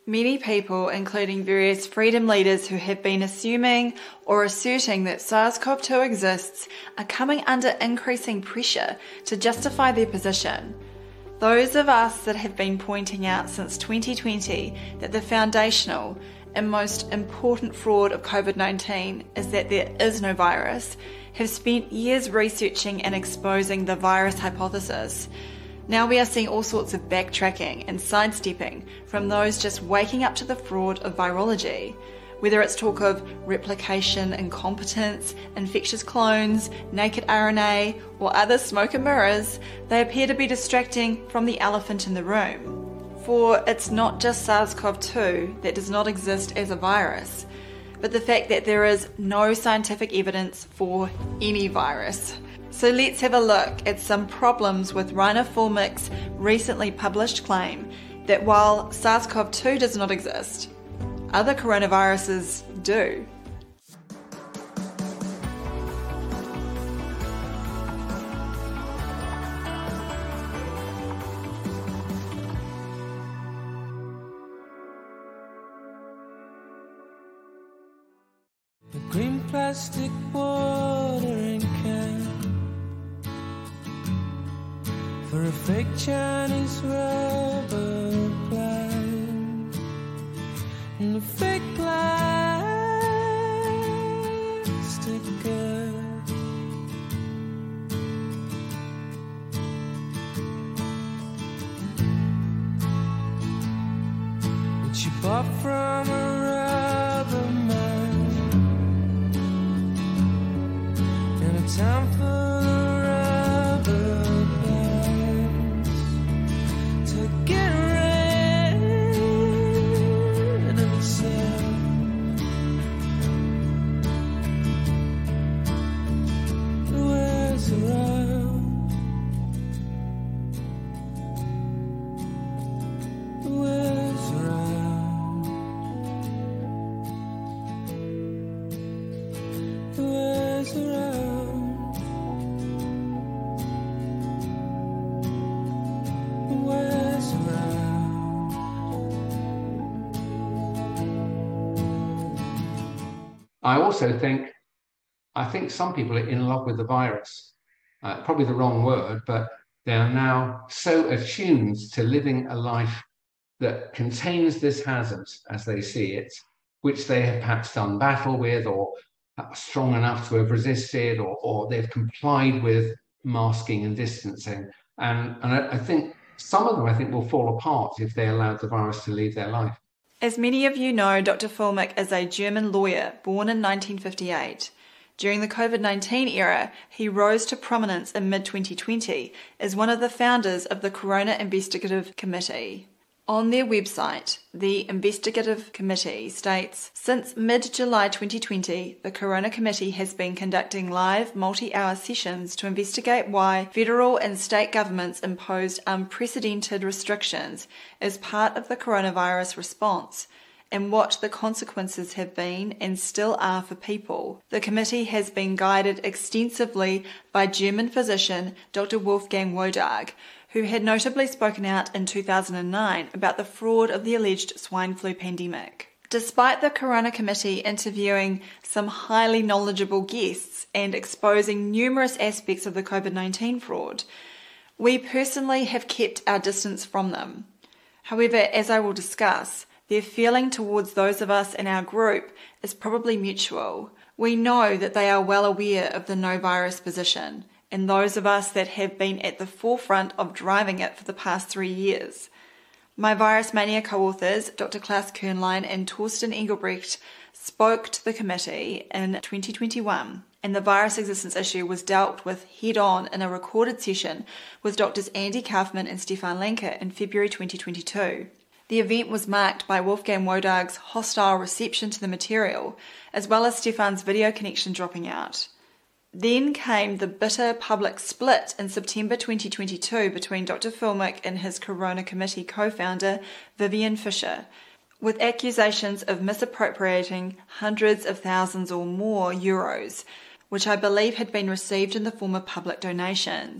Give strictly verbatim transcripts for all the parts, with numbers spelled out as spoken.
Many people, including various freedom leaders who have been assuming or asserting that SARS-C o V two exists, are coming under increasing pressure to justify their position. Those of us that have been pointing out since twenty twenty that the foundational and most important fraud of COVID nineteen is that there is no virus, have spent years researching and exposing the virus hypothesis. Now we are seeing all sorts of backtracking and sidestepping from those just waking up to the fraud of virology. Whether it's talk of replication incompetence, infectious clones, naked R N A, or other smoke and mirrors, they appear to be distracting from the elephant in the room. For it's not just SARS-C o V two that does not exist as a virus, but the fact that there is no scientific evidence for any virus. So let's have a look at some problems with Rainer Fulmich's recently published claim that while SARS-C o V two does not exist, other coronaviruses do. The green plastic watering can for a fake Chinese rubber plant and a fake plastic girl. That you bought from a rubber man in a town full of I also think, I think some people are in love with the virus. Uh, probably the wrong word, but they are now so attuned to living a life that contains this hazard as they see it, which they have perhaps done battle with or are strong enough to have resisted, or, or they've complied with masking and distancing. And, and I, I think some of them, I think, will fall apart if they allow the virus to lead their life. As many of you know, Doctor Fulmich is a German lawyer born in nineteen fifty-eight. During the COVID nineteen era, he rose to prominence in mid twenty twenty as one of the founders of the Corona Investigative Committee. On their website, the Investigative Committee states, since mid-July twenty twenty, the Corona Committee has been conducting live multi-hour sessions to investigate why federal and state governments imposed unprecedented restrictions as part of the coronavirus response, and what the consequences have been and still are for people. The committee has been guided extensively by German physician Doctor Wolfgang Wodarg, who had notably spoken out in two thousand nine about the fraud of the alleged swine flu pandemic. Despite the Corona Committee interviewing some highly knowledgeable guests and exposing numerous aspects of the COVID nineteen fraud, we personally have kept our distance from them. However, as I will discuss, their feeling towards those of us in our group is probably mutual. We know that they are well aware of the no virus position, and those of us that have been at the forefront of driving it for the past three years. My Virus Mania co-authors, Doctor Klaus Kernlein and Torsten Engelbrecht, spoke to the committee in twenty twenty-one, and the virus existence issue was dealt with head-on in a recorded session with Doctors Andy Kaufman and Stefan Lanker in February twenty twenty-two. The event was marked by Wolfgang Wodarg's hostile reception to the material, as well as Stefan's video connection dropping out. Then came the bitter public split in September twenty twenty-two between Doctor Fulmich and his Corona Committee co-founder Vivian Fischer, with accusations of misappropriating hundreds of thousands or more euros, which I believe had been received in the form of public donations.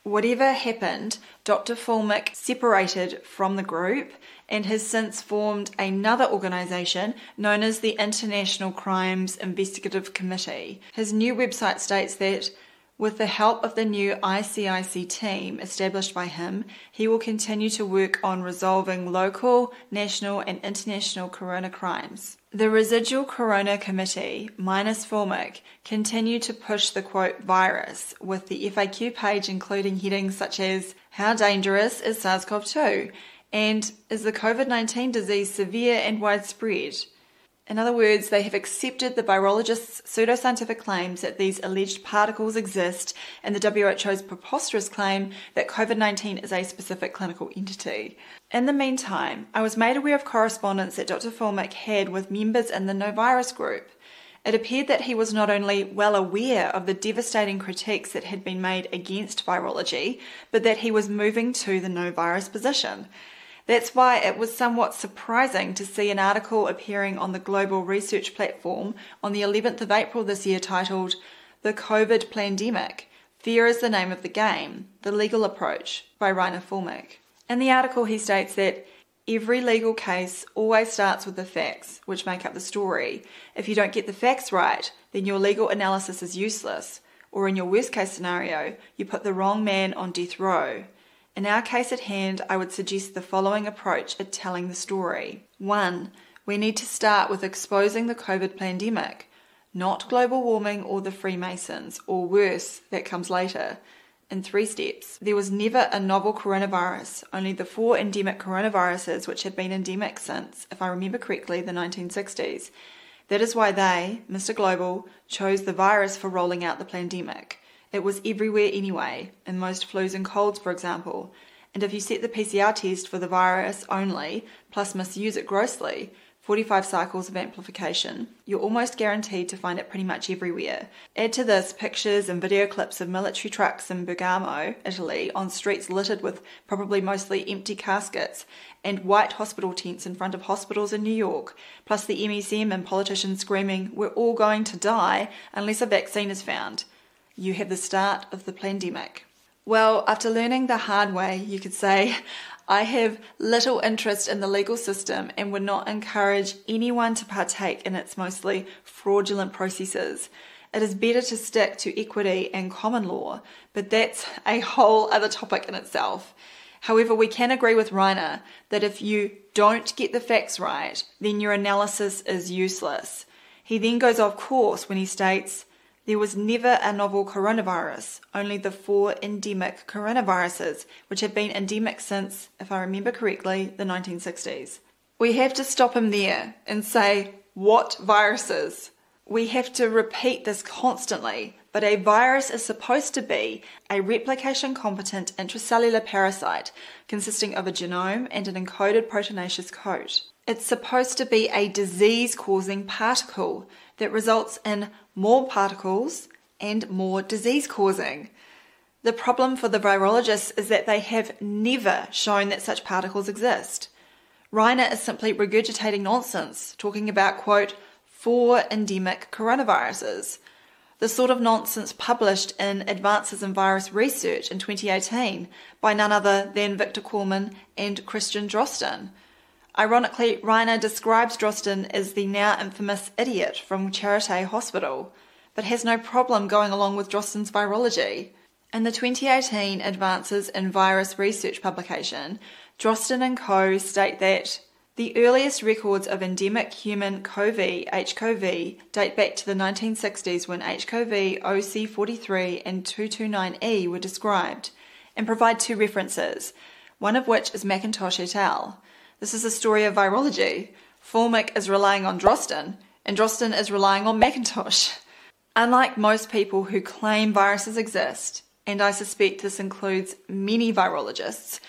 Whatever happened, Doctor Fulmick separated from the group and has since formed another organisation known as the International Crimes Investigative Committee. His new website states that with the help of the new I C I C team established by him, he will continue to work on resolving local, national and international corona crimes. The residual Corona Committee, minus Fulmick, continue to push the quote virus, with the F A Q page including headings such as "How dangerous is SARS CoV two?" and "Is the COVID nineteen disease severe and widespread?" In other words, they have accepted the virologists' pseudoscientific claims that these alleged particles exist and the W H O's preposterous claim that COVID nineteen is a specific clinical entity. In the meantime, I was made aware of correspondence that Doctor Fulmick had with members in the No Virus group. It appeared that he was not only well aware of the devastating critiques that had been made against virology, but that he was moving to the No Virus position. That's why it was somewhat surprising to see an article appearing on the Global Research Platform on the eleventh of April this year titled "The COVID Plandemic, Fear is the Name of the Game, The Legal Approach" by Rainer Fulmick. In the article he states that every legal case always starts with the facts, which make up the story. If you don't get the facts right, then your legal analysis is useless, or in your worst case scenario, you put the wrong man on death row. In our case at hand, I would suggest the following approach at telling the story. One, we need to start with exposing the COVID pandemic, not global warming or the Freemasons, or worse, that comes later. In three steps. There was never a novel coronavirus, only the four endemic coronaviruses which had been endemic since, if I remember correctly, the nineteen sixties. That is why they, Mister Global, chose the virus for rolling out the pandemic. It was everywhere anyway, in most flus and colds, for example. And if you set the P C R test for the virus only, plus misuse it grossly, forty-five cycles of amplification, you're almost guaranteed to find it pretty much everywhere. Add to this pictures and video clips of military trucks in Bergamo, Italy, on streets littered with probably mostly empty caskets, and white hospital tents in front of hospitals in New York, plus the M E C M and politicians screaming, "We're all going to die unless a vaccine is found." You have the start of the pandemic. Well, after learning the hard way, you could say, I have little interest in the legal system and would not encourage anyone to partake in its mostly fraudulent processes. It is better to stick to equity and common law, but that's a whole other topic in itself. However, we can agree with Rainer that if you don't get the facts right, then your analysis is useless. He then goes off course when he states, there was never a novel coronavirus, only the four endemic coronaviruses, which have been endemic since, if I remember correctly, the nineteen sixties. We have to stop him there and say, what viruses? We have to repeat this constantly, but a virus is supposed to be a replication-competent intracellular parasite consisting of a genome and an encoded proteinaceous coat. It's supposed to be a disease-causing particle that results in more particles and more disease-causing. The problem for the virologists is that they have never shown that such particles exist. Rainer is simply regurgitating nonsense, talking about, quote, four endemic coronaviruses, the sort of nonsense published in Advances in Virus Research in twenty eighteen by none other than Victor Corman and Christian Drosten. Ironically, Rainer describes Drosten as the now infamous idiot from Charité Hospital, but has no problem going along with Drosten's virology. In the twenty eighteen Advances in Virus Research publication, Drosten and co. state that the earliest records of endemic human C O V, H C O V, date back to the nineteen sixties when H C O V O C forty-three and two twenty-nine E were described, and provide two references, one of which is McIntosh et al. This is a story of virology. Fulmick is relying on Drosten, and Drosten is relying on McIntosh. Unlike most people who claim viruses exist, and I suspect this includes many virologists,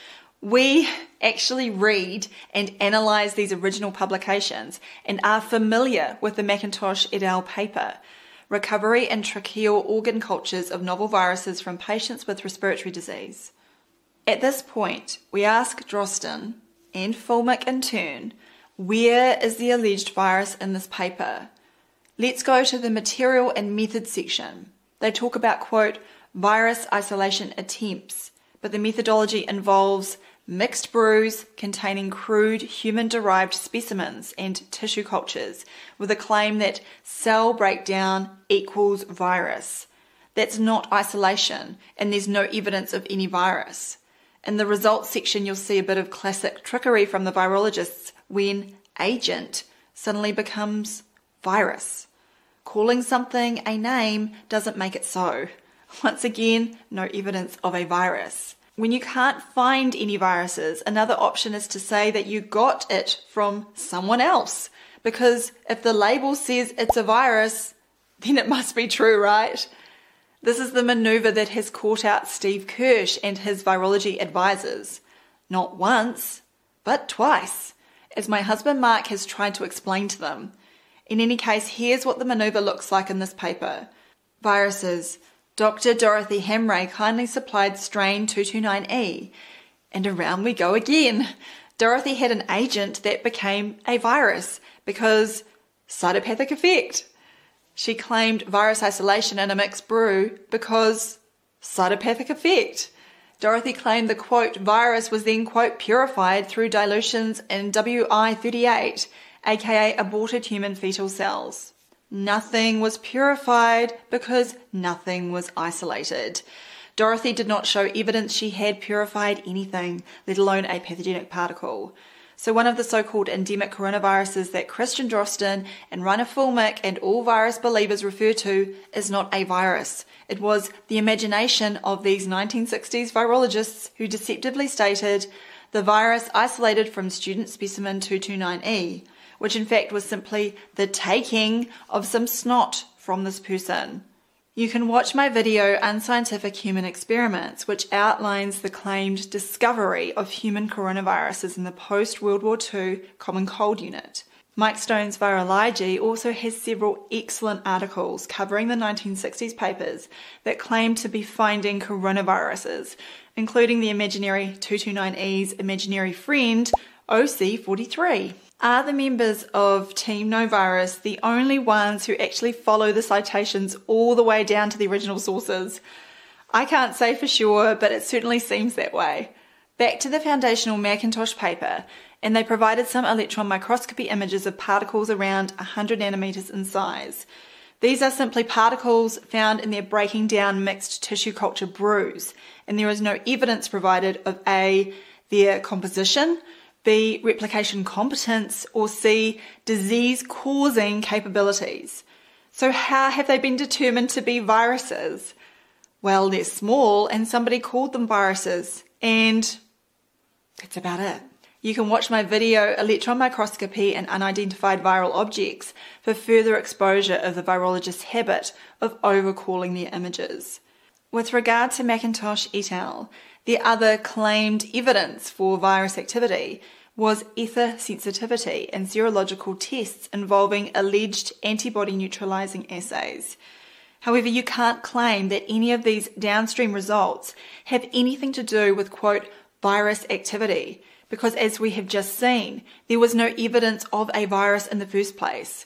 we actually read and analyse these original publications and are familiar with the McIntosh et al. Paper, Recovery in Tracheal Organ Cultures of Novel Viruses from Patients with Respiratory Disease. At this point, we ask Drosten, and Fulmick in turn, where is the alleged virus in this paper? Let's go to the material and method section. They talk about, quote, virus isolation attempts, but the methodology involves mixed brews containing crude human-derived specimens and tissue cultures with a claim that cell breakdown equals virus. That's not isolation, and there's no evidence of any virus. In the results section, you'll see a bit of classic trickery from the virologists when agent suddenly becomes virus. Calling something a name doesn't make it so. Once again, no evidence of a virus. When you can't find any viruses, another option is to say that you got it from someone else. Because if the label says it's a virus, then it must be true, right? This is the maneuver that has caught out Steve Kirsch and his virology advisors. Not once, but twice, as my husband Mark has tried to explain to them. In any case, here's what the maneuver looks like in this paper. Viruses. Doctor Dorothy Hamray kindly supplied strain two twenty-nine E. And around we go again. Dorothy had an agent that became a virus because cytopathic effect. She claimed virus isolation in a mixed brew because cytopathic effect. Dorothy claimed the, quote, virus was then, quote, purified through dilutions in W I thirty-eight, aka aborted human fetal cells. Nothing was purified because nothing was isolated. Dorothy did not show evidence she had purified anything, let alone a pathogenic particle. So one of the so-called endemic coronaviruses that Christian Drosten and Rainer Fulmick and all virus believers refer to is not a virus. It was the imagination of these nineteen sixties virologists who deceptively stated the virus isolated from student specimen two twenty-nine E, which in fact was simply the taking of some snot from this person. You can watch my video Unscientific Human Experiments, which outlines the claimed discovery of human coronaviruses in the post-World War Two Common Cold Unit. Mike Stone's Virology also has several excellent articles covering the nineteen sixties papers that claim to be finding coronaviruses, including the imaginary two twenty-nine E's imaginary friend, O C forty-three. Are the members of Team No Virus the only ones who actually follow the citations all the way down to the original sources? I can't say for sure, but it certainly seems that way. Back to the foundational Macintosh paper, and they provided some electron microscopy images of particles around one hundred nanometers in size. These are simply particles found in their breaking down mixed tissue culture brews, and there is no evidence provided of A, their composition, B, replication competence, or C, disease-causing capabilities. So how have they been determined to be viruses? Well, they're small and somebody called them viruses, and that's about it. You can watch my video Electron Microscopy and Unidentified Viral Objects for further exposure of the virologist's habit of overcalling their images. With regard to Macintosh et al., the other claimed evidence for virus activity was ether sensitivity in serological tests involving alleged antibody neutralizing assays. However, you can't claim that any of these downstream results have anything to do with, quote, virus activity, because as we have just seen, there was no evidence of a virus in the first place.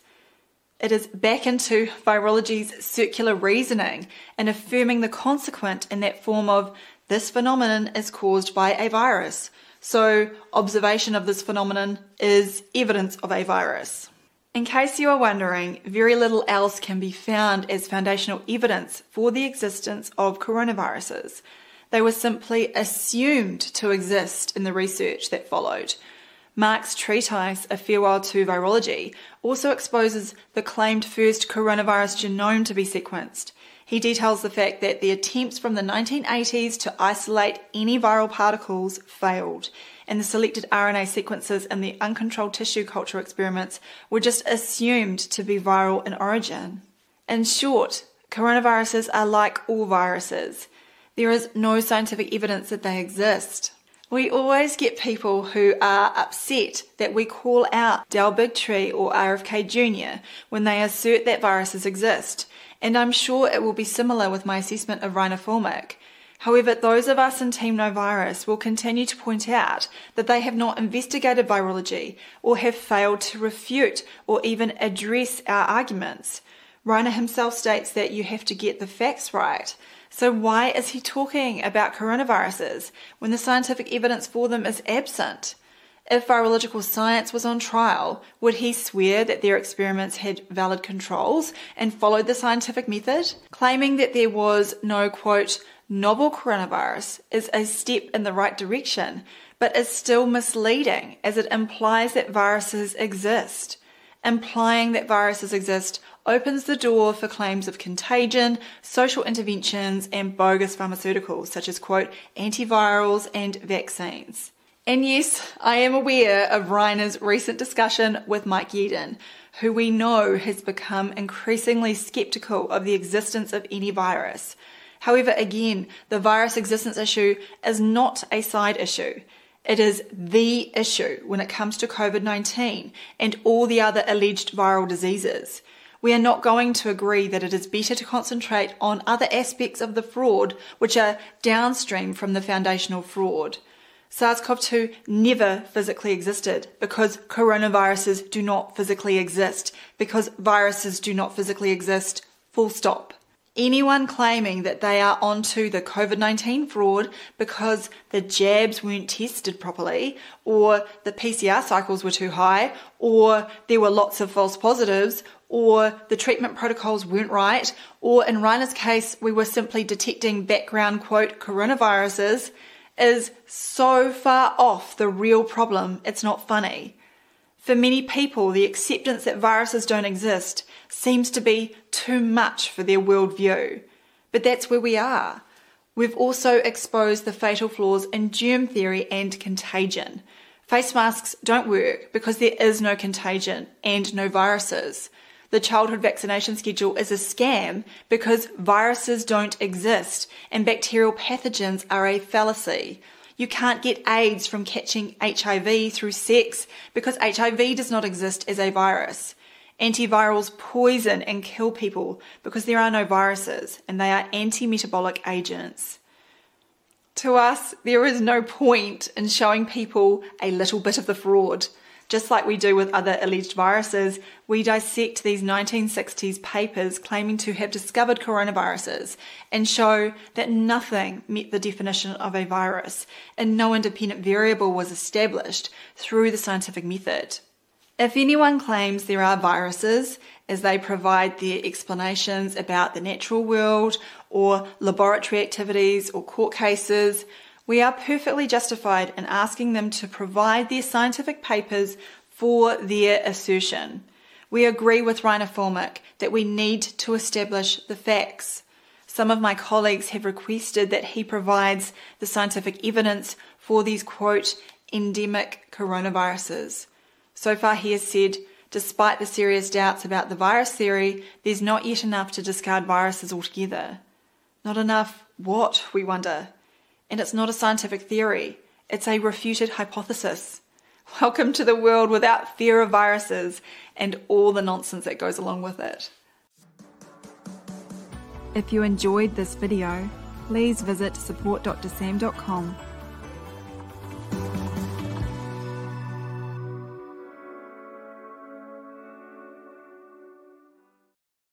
It is back into virology's circular reasoning and affirming the consequent in that form of this phenomenon is caused by a virus. So observation of this phenomenon is evidence of a virus. In case you are wondering, very little else can be found as foundational evidence for the existence of coronaviruses. They were simply assumed to exist in the research that followed. Mark's treatise, A Farewell to Virology, also exposes the claimed first coronavirus genome to be sequenced. He details the fact that the attempts from the nineteen eighties to isolate any viral particles failed, and the selected R N A sequences in the uncontrolled tissue culture experiments were just assumed to be viral in origin. In short, coronaviruses are like all viruses. There is no scientific evidence that they exist. We always get people who are upset that we call out Del Bigtree or R F K Junior when they assert that viruses exist, and I'm sure it will be similar with my assessment of Rainer Fulmick. However, those of us in Team No Virus will continue to point out that they have not investigated virology or have failed to refute or even address our arguments. Rainer himself states that you have to get the facts right. So why is he talking about coronaviruses when the scientific evidence for them is absent? If virological science was on trial, would he swear that their experiments had valid controls and followed the scientific method? Claiming that there was no, quote, novel coronavirus is a step in the right direction, but is still misleading as it implies that viruses exist. Implying that viruses exist opens the door for claims of contagion, social interventions, and bogus pharmaceuticals such as, quote, antivirals and vaccines. And yes, I am aware of Reiner's recent discussion with Mike Yeadon, who we know has become increasingly skeptical of the existence of any virus. However, again, the virus existence issue is not a side issue. It is the issue when it comes to COVID nineteen and all the other alleged viral diseases. We are not going to agree that it is better to concentrate on other aspects of the fraud which are downstream from the foundational fraud. SARS CoV two never physically existed because coronaviruses do not physically exist, because viruses do not physically exist, full stop. Anyone claiming that they are onto the COVID nineteen fraud because the jabs weren't tested properly, or the P C R cycles were too high, or there were lots of false positives, or the treatment protocols weren't right, or in Reiner's case, we were simply detecting background, quote, coronaviruses, is so far off the real problem, it's not funny. For many people, the acceptance that viruses don't exist seems to be too much for their worldview. But that's where we are. We've also exposed the fatal flaws in germ theory and contagion. Face masks don't work because there is no contagion and no viruses. The childhood vaccination schedule is a scam because viruses don't exist and bacterial pathogens are a fallacy. You can't get AIDS from catching H I V through sex because H I V does not exist as a virus. Antivirals poison and kill people because there are no viruses and they are anti-metabolic agents. To us, there is no point in showing people a little bit of the fraud. Just like we do with other alleged viruses, we dissect these nineteen sixties papers claiming to have discovered coronaviruses and show that nothing met the definition of a virus and no independent variable was established through the scientific method. If anyone claims there are viruses, as they provide their explanations about the natural world or laboratory activities or court cases, we are perfectly justified in asking them to provide their scientific papers for their assertion. We agree with Reiner Fuellmich that we need to establish the facts. Some of my colleagues have requested that he provides the scientific evidence for these, quote, endemic coronaviruses. So far he has said, despite the serious doubts about the virus theory, there's not yet enough to discard viruses altogether. Not enough what, we wonder? And it's not a scientific theory, it's a refuted hypothesis. Welcome to the world without fear of viruses and all the nonsense that goes along with it. If you enjoyed this video, please visit support dr sam dot com